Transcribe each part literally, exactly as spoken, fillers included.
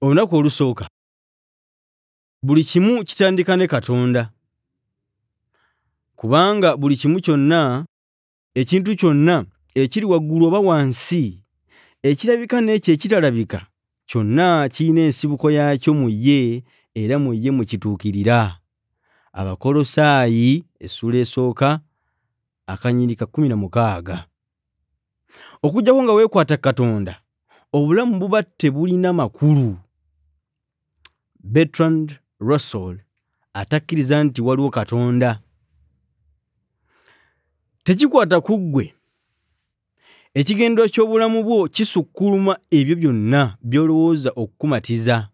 Olunaku olusooka buli kimu kitandika ne Katonda. Kubanga buli kimu kyonna, ekintu kyonna ekiri waggulu oba wansi, ekirabika n'ekyo ekitalabika, kyonna kiyina ensibuko yaakyo mu ye era mu ye mwe kituukirira. Abakolosaayi essula esooka akanyiri ka kkumi na mukaaga. Okuggyako nga weekwata Katonda, obulamu buba tebulina makulu. Bertrand Russell atakkiriza nti waliwo Katonda. Tekikwata ku ggwe. Ekigendero ky'obulamu bwo kisukkuluma ebyo byonna by'olowooza okukumatiza.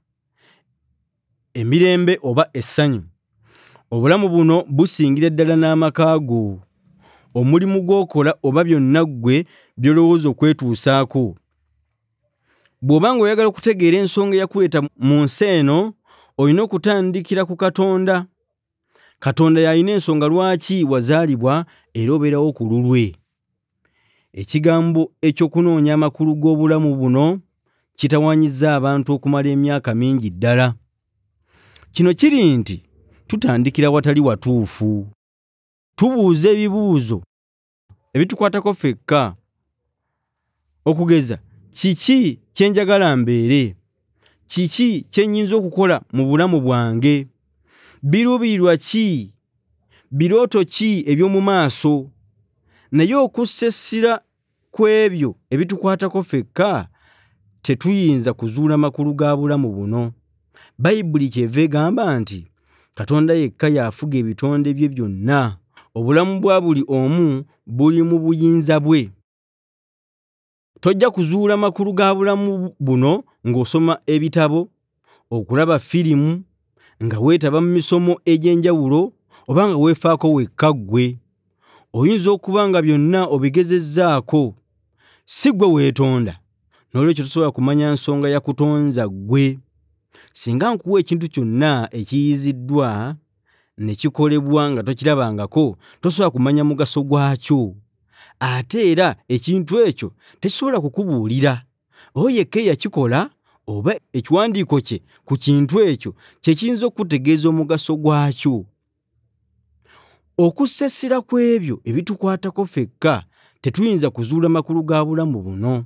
Emirembe oba essanyu. Obulamu buno busingira ddala n'amaka go. Omulimu gw'okola oba byonna ggwe by'olowooza okwetuusaako. Bw'oba ng'oyagala okutegeera ensonga eyakuleeta mu nsi eno, olina okutandikira ku Katonda. Katonda y'alina ensonga lwaki wazaalibwa era obeerawo ku lulwe. Ekigambo eky'okunoonya amakulu g'obulamu buno kitawaanyizza abantu okumala emyaka mingi ddala. Kino kiri nti tutandikira watali watuufu. Tubuuza ebibuuzo ebitukwatako ffekka. Okugeza, kiki kye njagala mbeere? Kiki kye nnyinza okukola mu bulamu bwange? Biruubirirwa ki? Birooto ki eby'omu maaso? Naye okussa essira ku ebyo ebitukwatako ffekka, tetuyinza kuzuula makulu ga bulamu buno. Bayibuli kyeva egamba nti Katonda yekka y'afuga ebitonde bye byonna. Obulamu bwa buli omu buli mu buyinza bwe. Tojja kuzuula makulu ga bulamu buno ng'osoma ebitabo, okulaba firimu, nga weetaba mu misomo egy'enjawulo, oba nga weefaako wekka ggwe. Oyinza okuba nga byonna obigezezzaako. Si ggwe weetonda, n'olwekyo tosobola kumanya nsonga yakutonza ggwe. Singa nkuwa ekintu kyonna ekiyiziddwa ne kikolebwa nga tokirabangako, tosobola kumanya mugaso gwakyo. Ate era ekintu ekyo tekisobola kukubuulira. Oyo yekka eyakikola oba ekiwandiiko kye ku kintu ekyo kye kiyinza okutegeeza omugaso gwakyo. Okussa essira ku ebyo ebitukwatako ffekka, tetuyinza kuzuula makulu ga bulamu buno.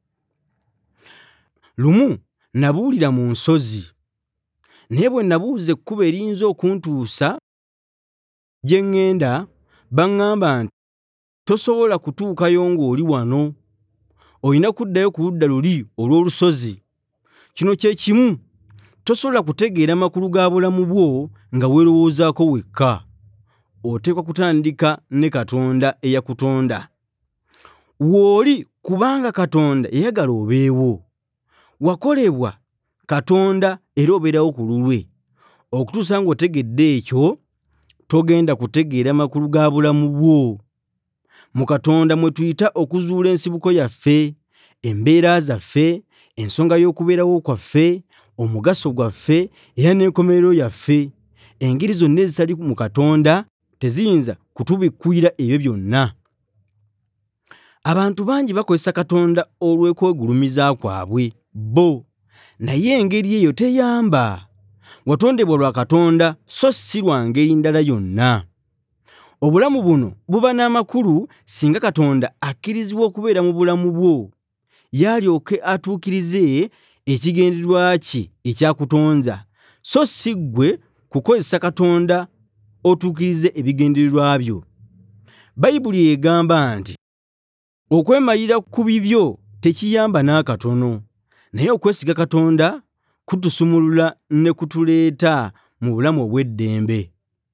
Lumu nabuulira mu nsozi, naye bwe nabuuza ekkubo eriyinza okuntuusa gye ŋŋenda, baŋŋamba nti tosobola kutuukayo ng'oli wano. Olina kuddayo ku ludda luli olw'olusozi. Kino kye kimu, tosobola kutegeera makulu ga bulamu bwo nga weerowoozaako wekka. Oteekwa kutandika ne Katonda eyakutonda. W'oli kubanga Katonda yayagala obeewo. Wakolebwa Katonda era obeerawo ku lulwe. Okutuusa ng'otegedde ekyo, togenda kutegeera makulu ga bulamu bwo. Mu Katonda mwe tuyita okuzuula ensibuko yaffe, embeera zaffe, ensonga y'okubeerawo kwaffe, omugaso gwaffe era n'enkomerero yaffe. Engeri zonna ezitali mu Katonda teziyinza kutubikkuyira ebyo byonna. Abantu bangi bakozesa Katonda olw'okwegulumiza kwabwe bo, naye engeri eyo teyamba. Watondebwa lwa Katonda so si lwa ngeri ndala yonna. Obulamu buno buba n'amakulu singa Katonda akkirizibwa okubeera mu bulamu bwo, y'alyoke atuukirize ekigendererwa kye ekyakutonza, so si ggwe kukozesa Katonda otuukirize ebigendererwa byo. Bayibuli egamba nti okwemalira ku bibyo tekiyamba n'akatono, naye okwesiga Katonda kutusumulula ne kutuleeta mu bulamu obw'eddembe.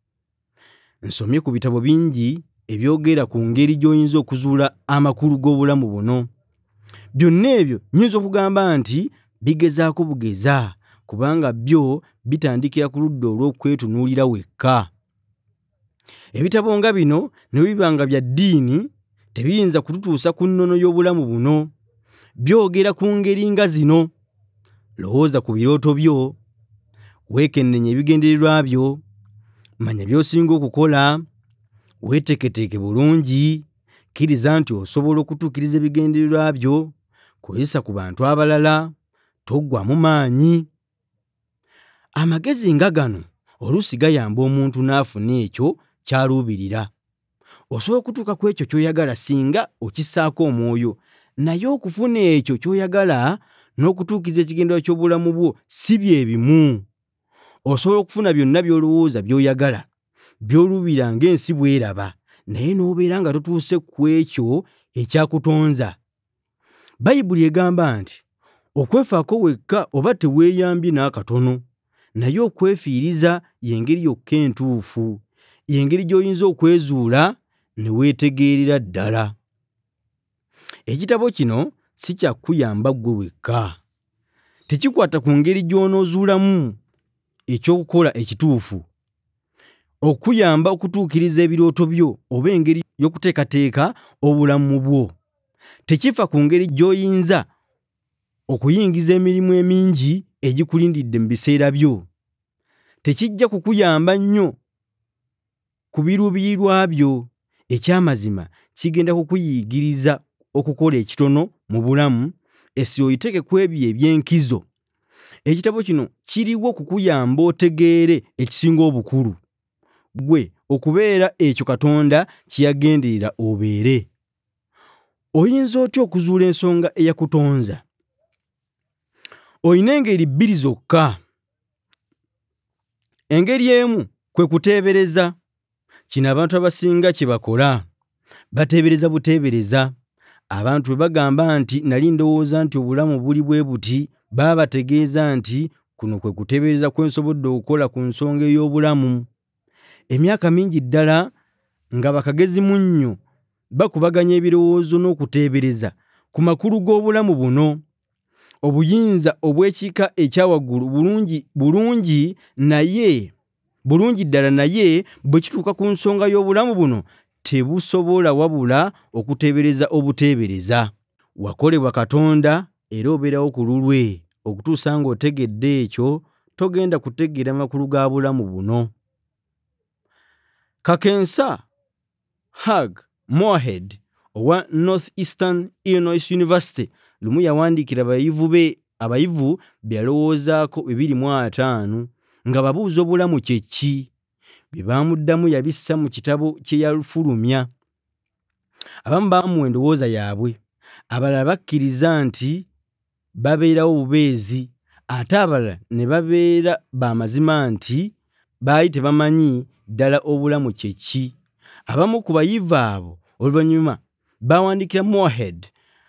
Nsomye ku bitabo bingi ebyogera ku ngeri gy'oyinza okuzuula amakulu g'obulamu buno. Byonna ebyo nnyinza okugamba nti bigezaako bugeza, kubanga byo bitandikira ku ludda olw'okwetunuulira wekka. Ebitabo nga bino ne biba nga bya ddiini, tebiyinza kututuusa ku nnono y'obulamu buno. Byogera ku ngeri nga zino: lowooza ku birooto byo, weekennenya ebigendererwa byo, manya by'osinga okukola, weeteeketeeke bulungi, kkiriza nti osobola okutuukiriza ebigendererwa byo, kozesa ku bantu abalala, toggwaamu maanyi, Amagezi nga gano oluusi gayamba omuntu n'afuna ekyo ky'aluubirira. Osobola okutuuka ku ekyo ky'oyagala singa okissaako omwoyo, naye okufuna ekyo ky'oyagala n'okutuukiriza ekigendererwa ky'obulamu bwo si bye bimu. Osobola okufuna byonna by'olowooza by'oyagala, by'oluubira ng'ensi bw'eraba, naye n'obeera nga totuuse ku ekyo ekyakutonza. Bayibuli egamba nti okwefaako wekka oba teweeyambye n'akatono, naye okwefiiriza y'engeri yokka entuufu, y'engeri gy'oyinza okwezuula ne weetegeerera ddala. Ekitabo kino si kya kuyamba ggwe wekka. Tekikwata ku ngeri gy'onoozuulamu eky'okukola ekituufu, okuyamba okutuukiriza ebirooto byo oba engeri y'okuteekateeka obulamu bwo. Tekifa ku ngeri gy'oyinza okuyingiza emirimu emingi egikulindidde mu biseera byo. Tekijja kukuyamba nnyo ku biruubirirwa byo. Ekyamazima kigenda kukuyigiriza okukola ekitono mu bulamu, essiro oyiteeke ku ebyo eby'enkizo. Ekitabo kino kiriwo kukuyamba otegeere ekisinga obukulu, ggwe okubeera ekyo Katonda kye yagenderera obeere. Oyinza otya okuzuula ensonga eyakutonza? Oyina engeri bbiri zokka. Engeri emu kwe kuteebereza. Kino abantu abasinga kye bakola. Bateebereza buteebereza. Abantu bwe bagamba nti nali ndowooza nti obulamu buli bwe buti, baba bategeeza nti kuno kwe kuteebereza kwe nsobodde okukola ku nsonga ey'obulamu. Emyaka mingi ddala nga bakagezi munnyo bakubaganya ebirowoozo n'okuteebereza ku makulu g'obulamu buno. Obuyinza obw'ekika ekyawaggulu bulungi bulungi naye bulungi ddala naye bwe kituuka ku nsonga y'obulamu buno tebusobola wabula okuteebereza obuteebereza. Wakolebwa Katonda era obeerawo ku lulwe okutuusa ng'otegedde ekyo, togenda kutegeera makulu ga bulamu buno. Kakensa Hugh Moorhead owa Northeastern Illinois University lumu yawandiikira abayivu be abayivu bye yalowoozaako bibiri mu ataano nga babuuza obulamu kye ki. Bye baamuddamu yabissa mu kitabo kye yafulumya. Abamu baamuwa endowooza yaabwe, abalala bakkiriza nti babeerawo bubeezi, ate abalala ne babeera b'amazima nti baali tebamanyi ddala obulamu kye ki. Abamu ku bayivu abo oluvannyuma baawandiikira Moorhead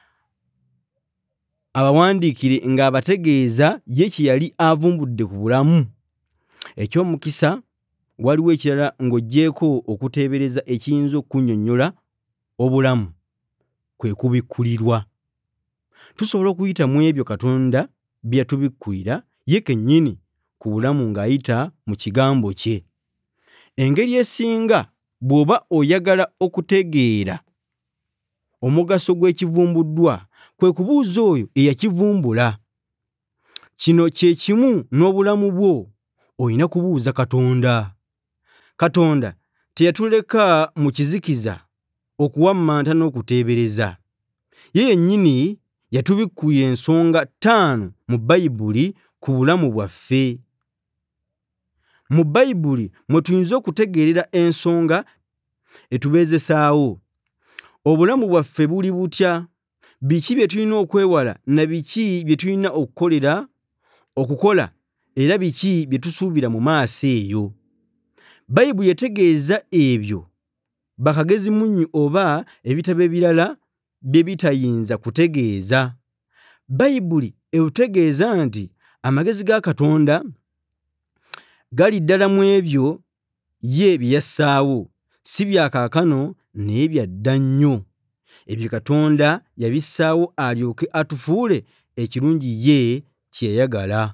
abawandiikire ng'abategeeza ye kye yali avumbudde ku bulamu. Eky'omukisa waliwo ekirala ng'oggyeko okuteebereza ekiyinza okunnyonnyola obulamu, kwe kubikkulirwa. Tusobola okuyita mu ebyo Katonda bye yatubikkulira ye kennyini ku bulamu ng'ayita mu kigambo kye. Engeri esinga bw'oba oyagala okutegeera omugaso gw'ekivumbuddwa, kwe kubuuza oyo eyakivumbula. Kino kye kimu n'obulamu bwo, olina kubuuza Katonda. Katonda teyatuleka mu kizikiza okuwammanta n'okuteebereza. Ye yennyini yatubikkulira ensonga ttaano mu Bayibuli ku bulamu bwaffe. Mu Bayibuli mwe tuyinza okutegeerera ensonga etubeezesaawo. Obulamu bwaffe buli butya? Biki bye tulina okwewala na biki bye tulina okukolera okukola era biki bye tusuubira mu maaso eyo? Bayibuli etegeeza ebyo bakagezi munnyo oba ebitabo ebirala bye bitayinza kutegeeza. Bayibuli etegeeza nti amagezi ga Katonda gali ddala mu ebyo ye bye yassaawo, si bya kaakano naye bya dda nnyo. Ebyo Katonda yabissaawo alyoke atufuule ekirungi ye kye yayagala.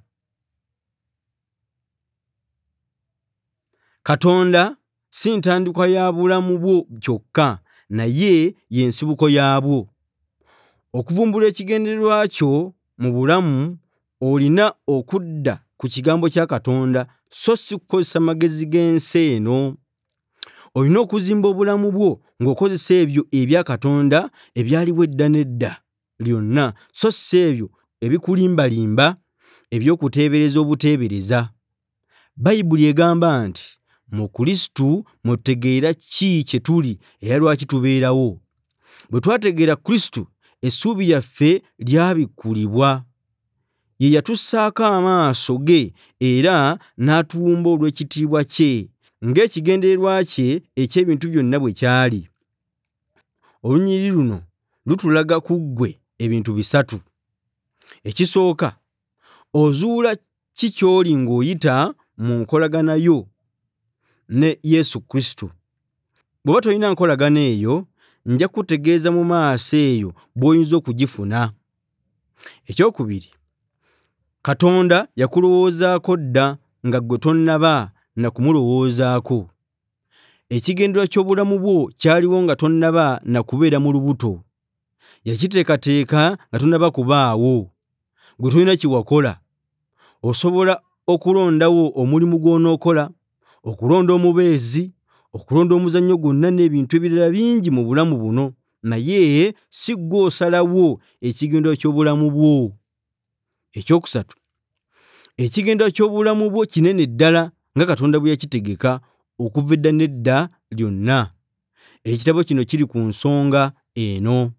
Katonda si ntandikwa ya bulamu bwo kyokka, naye y'ensibuko yaabwo. Okuvumbula ekigendererwa kyo mu bulamu, olina okudda ku kigambo kya Katonda so si kukozesa magezi g'ensi eno. Olina okuzimba obulamu bwo ng'okozesa ebyo ebya Katonda ebyaliwo edda n'edda lyonna, so si ebyo ebikulimbalimba eby'okuteebereza obuteebereza. Bayibuli egamba nti mu Kristo mutegeera ki kye tuli era lwaki tubeerawo. Bwe twategeera Kristo, essuubi lyaffe lyabikkulibwa. Ye yatussaako amaaso ge era n'atuwumba olw'ekitiibwa kye ng'ekigendererwa kye eky'ebintu byonna bwe kyali. Olunyiriri luno lutulaga ku ggwe ebintu bisatu. Ekisooka, ozuula ki ky'oli ng'oyita mu nkolagana yo ne Yesu Kristo. Bw'oba tolina nkolagana eyo, nja kutegeeza mu maaso eyo bw'oyinza okugifuna. Ekyokubiri, Katonda yakulowoozaako dda nga ggwe tonnaba na kumulowoozaako. Ekigendererwa ky'obulamu bwo kyaliwo nga tonnaba na kubeera mu lubuto. Yakiteekateeka nga tonnaba kubaawo. Gwe tolina kiwakola. Osobola okulondawo omulimu gw'onookola, okulonda omubeezi, okulonda omuzannyo gwonna n'ebintu ebirala bingi mu bulamu buno, naye si ggwe osalawo ekigendererwa ky'obulamu bwo. Ekyokusatu, ekigendererwa ky'obulamu bwo kinene ddala nga Katonda bwe yakitegeka okuva edda n'edda lyonna. Ekitabo kino kiri ku nsonga eno.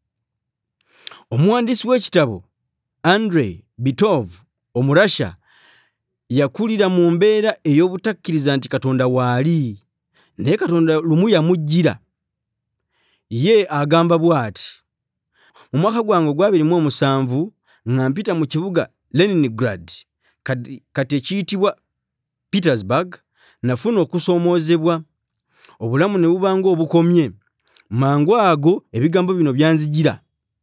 Omuwandiisi w'ekitabo Andrei Bitov Omurasha yakulira mu mbeera ey'obutakkiriza nti Katonda waali, naye Katonda lumu yamujjira. Ye agamba bw'ati: mu mwaka gwange ogwa abiri mu omusanvu nga mpita mu kibuga Leningrad kati ekiyitibwa Petersburg, nafuna okusoomoozebwa. Obulamu ne buba ng'obukomye. Mangu ago ebigambo bino byanzijira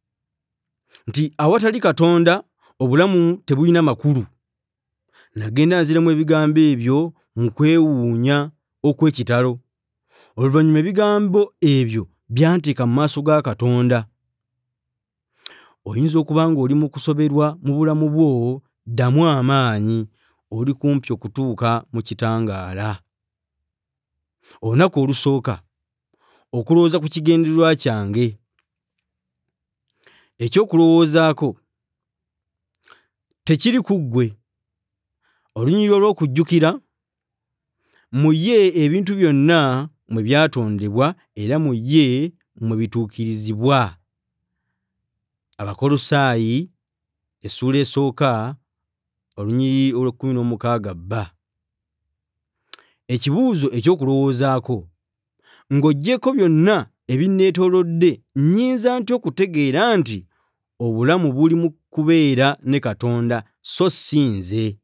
nti awatali Katonda obulamu tebulina makulu. Nagenda nziramu ebigambo ebyo mu kwewuunya okw'ekitalo. Oluvannyuma ebigambo ebyo byanteeka mu maaso ga Katonda. Oyinza okuba ng'oli mu kusoberwa mu bulamu bwo, ddamu amaanyi, oli kumpi okutuuka mu kitangaala. Olunaku olusooka, okulowooza ku kigendererwa kyange. Ekyokulowoozaako tekiri ku ggwe. Olunyiriri olw'okujjukira, mu ye ebintu byonna mwe byatondebwa era mu ye mwe bituukirizibwa. Abakolosaayi essuula esooka olunyiriri olw'ekkumi n'omukaaga bba. Ekibuuzo ekyokulowoozaako, ng'oggyeko byonna ebinneetoolodde, nnyinza ntya okutegeera nti obulamu buli mu kubeera ne Katonda so si nze?